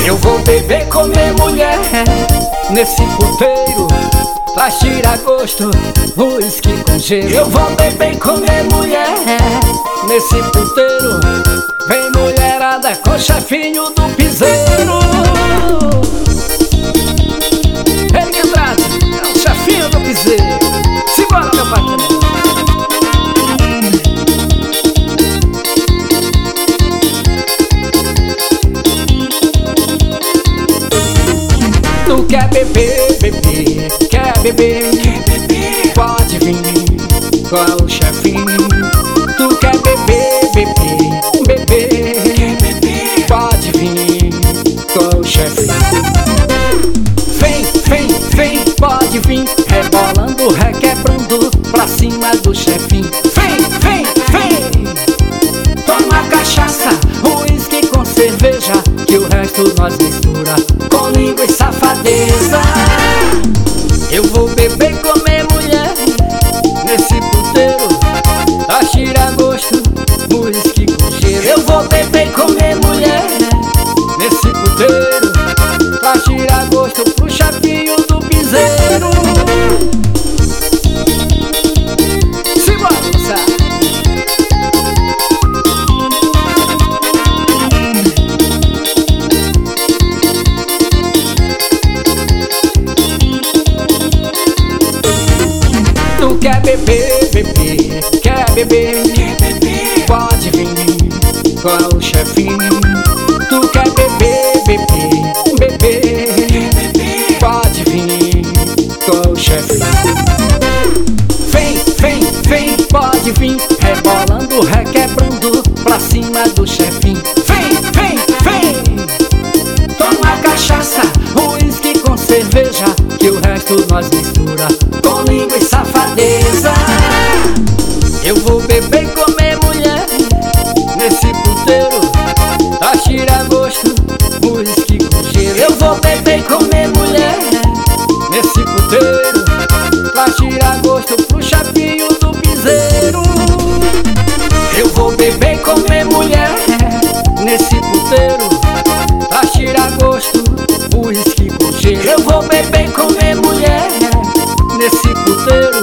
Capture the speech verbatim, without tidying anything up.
Eu vou beber, comer mulher nesse puteiro, pra tirar gosto, uísque com gelo. Eu vou beber, comer mulher nesse puteiro, vem mulherada com chefinho do piseiro. Ele que entrada, é o chefinho do piseiro. Simbora, meu patrão. Tu quer beber, beber, quer beber, quer beber, pode vir com o chefinho. Tu quer beber, beber, beber, quer beber, pode vir com o chefinho. Vem, vem, vem, pode vir, rebolando, requebrando pra cima do chefinho. Vem, vem, vem, toma cachaça, uísque com cerveja, que o resto nós mistura com língua e safadeza. Eu vou beber, comer mulher nesse puteiro, pra tirar gosto, uísque com cheiro. Eu vou beber, comer mulher nesse puteiro, pra tirar gosto pro chafinho do piseiro. Simbora, moçada. Tu quer beber, beber, quer beber, quer beber, pode vir com o chefinho. Tu quer beber, beber, beber, quer beber, pode vir com o chefinho. Vem, vem, vem, pode vir, rebolando, requebrando pra cima do chefinho. Vem, vem, vem, toma cachaça, uísque com cerveja, que o resto nós mistura com língua e safadeza. Eu vou beber, comer mulher nesse puteiro, pra tirar gosto, uísque com gelo. Eu vou beber, comer mulher nesse puteiro, pra tirar gosto pro chafinho do piseiro. Eu vou beber, comer mulher nesse puteiro, pra tirar gosto, uísque com gelo. Eu vou beber, comer mulher nesse puteiro,